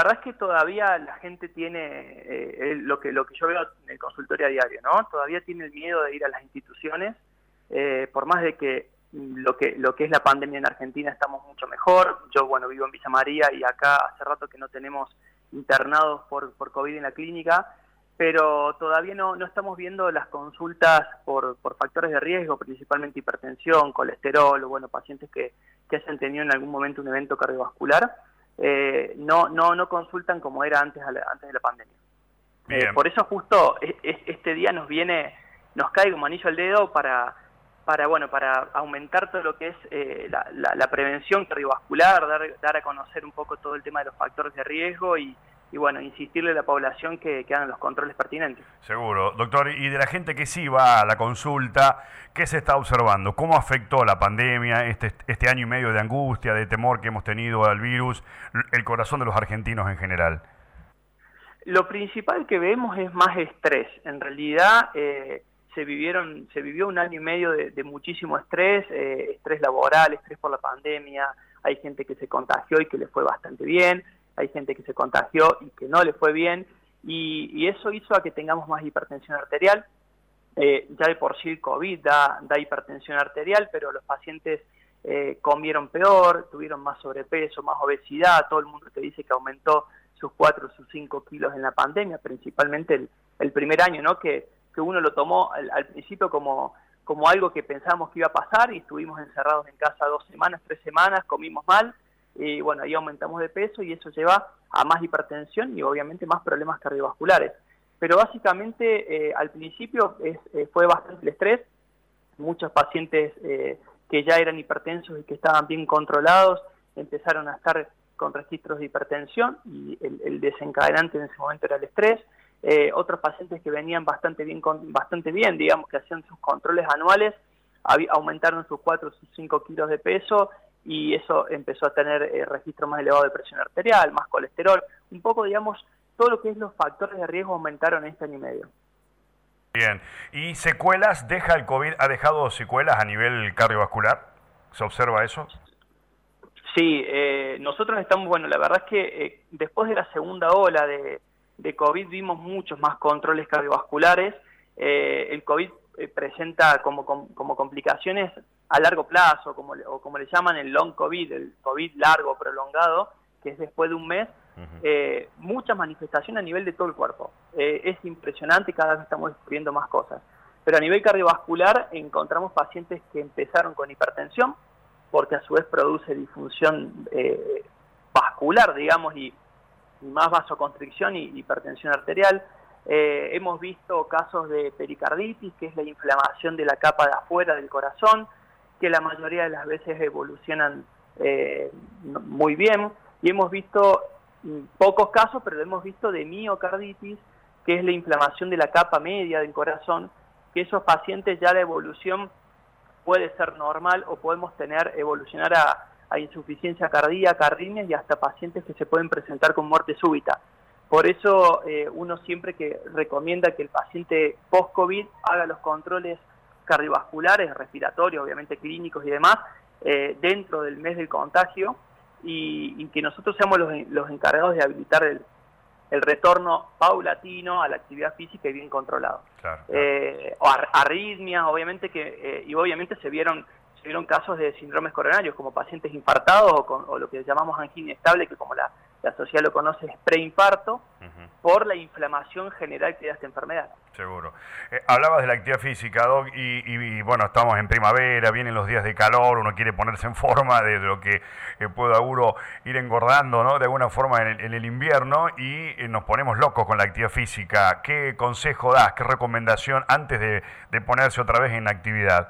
verdad es que todavía la gente tiene lo que yo veo en el consultorio a diario, ¿no? Todavía tiene el miedo de ir a las instituciones, por más de que lo que es la pandemia en Argentina estamos mucho mejor. Yo, bueno, vivo en Villa María y acá hace rato que no tenemos internados por COVID en la clínica, pero todavía no estamos viendo las consultas por factores de riesgo, principalmente hipertensión, colesterol, o bueno, pacientes que hayan tenido en algún momento un evento cardiovascular. No consultan como era antes de la pandemia. Por eso justo este día nos cae como anillo al dedo para aumentar todo lo que es la prevención cardiovascular, dar a conocer un poco todo el tema de los factores de riesgo y bueno, insistirle a la población que hagan los controles pertinentes. Seguro. Doctor, y de la gente que sí va a la consulta, ¿qué se está observando? ¿Cómo afectó la pandemia, este año y medio de angustia, de temor que hemos tenido al virus, el corazón de los argentinos en general? Lo principal que vemos es más estrés. En realidad se vivió un año y medio de muchísimo estrés, estrés laboral, estrés por la pandemia. Hay gente que se contagió y que le fue bastante bien, hay gente que se contagió y que no le fue bien, y eso hizo a que tengamos más hipertensión arterial. Ya de por sí el COVID da hipertensión arterial, pero los pacientes comieron peor, tuvieron más sobrepeso, más obesidad. Todo el mundo te dice que aumentó sus 4 o sus 5 kilos en la pandemia, principalmente el primer año, ¿no? Que uno lo tomó al principio como algo que pensábamos que iba a pasar, y estuvimos encerrados en casa 2 semanas, 3 semanas, comimos mal, y bueno, ahí aumentamos de peso y eso lleva a más hipertensión y obviamente más problemas cardiovasculares. Pero básicamente al principio fue bastante el estrés. Muchos pacientes que ya eran hipertensos y que estaban bien controlados empezaron a estar con registros de hipertensión, y el desencadenante en ese momento era el estrés. Otros pacientes que venían bastante bien, digamos, que hacían sus controles anuales, aumentaron sus 4 o sus 5 kilos de peso, y eso empezó a tener registro más elevado de presión arterial, más colesterol. Un poco, digamos, todo lo que es los factores de riesgo aumentaron este año y medio. Bien. ¿Y secuelas? ¿El COVID ha dejado secuelas a nivel cardiovascular? ¿Se observa eso? Sí, nosotros estamos, bueno, la verdad es que después de la segunda ola de COVID vimos muchos más controles cardiovasculares. El COVID presenta como complicaciones a largo plazo, o como le llaman el long COVID, el COVID largo, prolongado, que es después de un mes. Muchas manifestaciones a nivel de todo el cuerpo. Es impresionante, cada vez estamos descubriendo más cosas. Pero a nivel cardiovascular encontramos pacientes que empezaron con hipertensión, porque a su vez produce disfunción vascular, digamos, y más vasoconstricción y hipertensión arterial. Hemos visto casos de pericarditis, que es la inflamación de la capa de afuera del corazón, que la mayoría de las veces evolucionan muy bien, y hemos visto pocos casos, pero hemos visto de miocarditis, que es la inflamación de la capa media del corazón, que esos pacientes ya la evolución puede ser normal, o podemos evolucionar a insuficiencia cardíaca, arritmias, y hasta pacientes que se pueden presentar con muerte súbita. Por eso uno siempre que recomienda que el paciente post-COVID haga los controles cardiovasculares, respiratorios, obviamente clínicos y demás, dentro del mes del contagio, y que nosotros seamos los encargados de habilitar el retorno paulatino a la actividad física y bien controlado. Claro. O arritmias, obviamente y obviamente se vieron casos de síndromes coronarios, como pacientes infartados o lo que llamamos angina estable, que como la sociedad lo conoce es preinfarto, por la inflamación general que da esta enfermedad. Seguro. Hablabas de la actividad física, Doc, y bueno, estamos en primavera, vienen los días de calor, uno quiere ponerse en forma de lo que pueda uno ir engordando, ¿no? De alguna forma en el invierno, y nos ponemos locos con la actividad física. ¿Qué consejo das, qué recomendación antes de ponerse otra vez en actividad?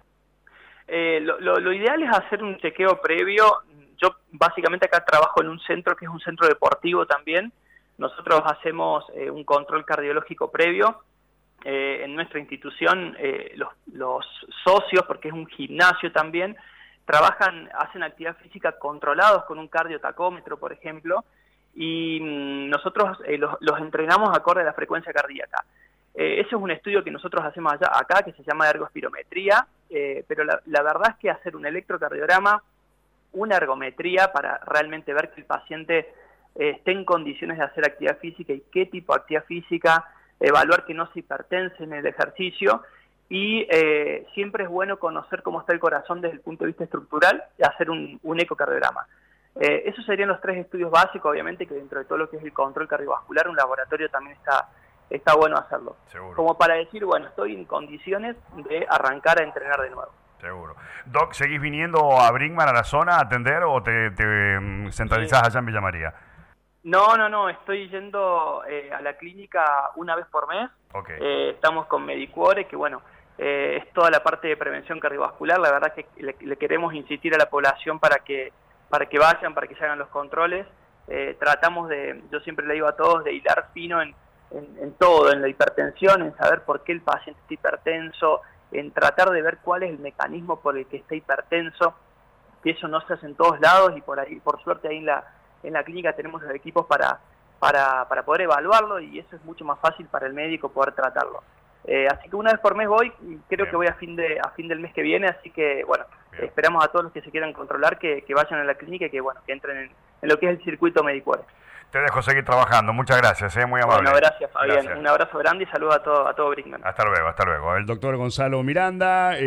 Lo ideal es hacer un chequeo previo. Yo básicamente acá trabajo en un centro que es un centro deportivo también. Nosotros hacemos un control cardiológico previo. En nuestra institución los socios, porque es un gimnasio también, hacen actividad física controlados con un cardiotacómetro, por ejemplo, y nosotros los entrenamos acorde a la frecuencia cardíaca. Ese es un estudio que nosotros hacemos acá, que se llama ergospirometría, pero la verdad es que hacer un electrocardiograma, una ergometría para realmente ver que el paciente esté en condiciones de hacer actividad física y qué tipo de actividad física, evaluar que no se hipertense en el ejercicio y siempre es bueno conocer cómo está el corazón desde el punto de vista estructural y hacer un ecocardiograma. Esos serían los 3 estudios básicos, obviamente que dentro de todo lo que es el control cardiovascular, un laboratorio también está bueno hacerlo. Seguro. Como para decir, bueno, estoy en condiciones de arrancar a entrenar de nuevo. Seguro. Doc, ¿seguís viniendo a Brinkmann a la zona a atender o te centralizás allá en Villa María? No, estoy yendo a la clínica una vez por mes. Okay. Estamos con Medicuore, que bueno, es toda la parte de prevención cardiovascular. La verdad que le queremos insistir a la población para que vayan, para que se hagan los controles. Tratamos yo siempre le digo a todos, de hilar fino en todo, en la hipertensión, en saber por qué el paciente está hipertenso, en tratar de ver cuál es el mecanismo por el que está hipertenso, que eso no se hace en todos lados y por suerte ahí en la clínica tenemos los equipos para poder evaluarlo y eso es mucho más fácil para el médico poder tratarlo. Así que una vez por mes voy, creo que voy a fin del mes que viene, así que bueno, esperamos a todos los que se quieran controlar que vayan a la clínica y que bueno, que entren en lo que es el circuito Medicuore. Te dejo seguir trabajando, muchas gracias, muy amable. Bueno, gracias Fabián, un abrazo grande y saludos a todo Brinkmann. Hasta luego. El doctor Gonzalo Miranda.